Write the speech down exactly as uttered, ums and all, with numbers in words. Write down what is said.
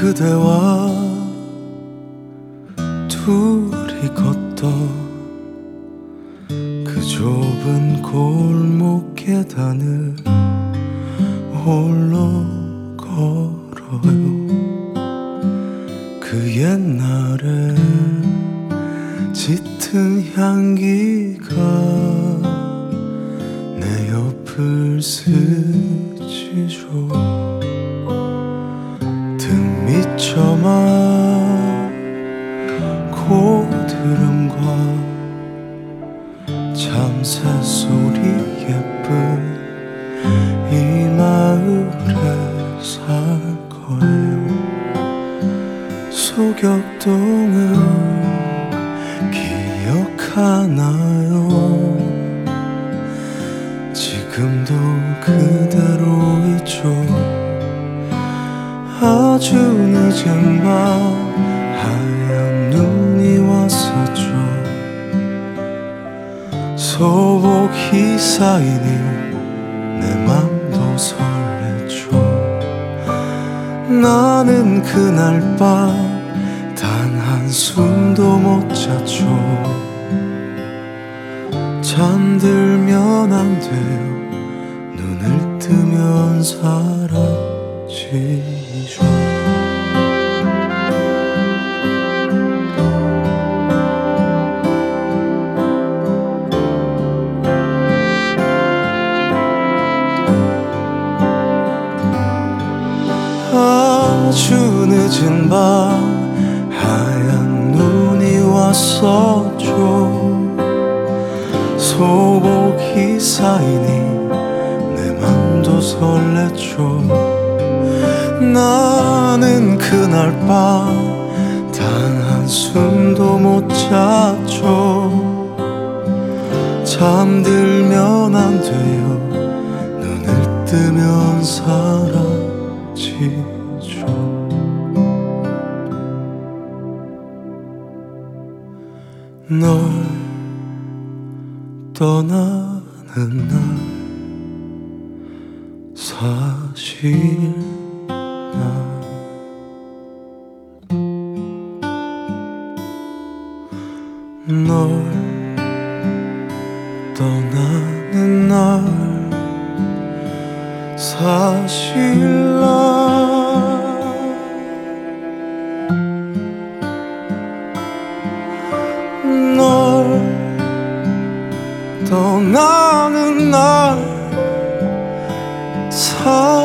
그대와 둘이 걷던 그 좁은 골목 계단을 홀로 걸어요. 그 옛날에 짙은 향기가 내 옆을 스치죠. 등 밑처만 고드름과 참새 소리 예쁜 이 마을에 살 거예요. 소격동을 기억하나요? 지금도 그대로 있죠. 아주 늦은 밤 하얀 눈이 왔었죠. 소복이 쌓이니 내 맘도 설렜죠. 나는 그날 밤 단 한숨도 못 잤죠. 잠들면 안 돼요. 눈을 뜨면 사라지죠. 아주 늦은 밤 하얀 눈이 왔었죠. 소복이 쌓이니 내 맘도 설렜죠. 나는 그날 밤 단 한숨도 못 잤죠. 잠들면 안 돼요. 눈을 뜨면 사라지죠. 널 떠나는 날 사실 난 널 떠나는 날 사실 난 널 떠나는 날 사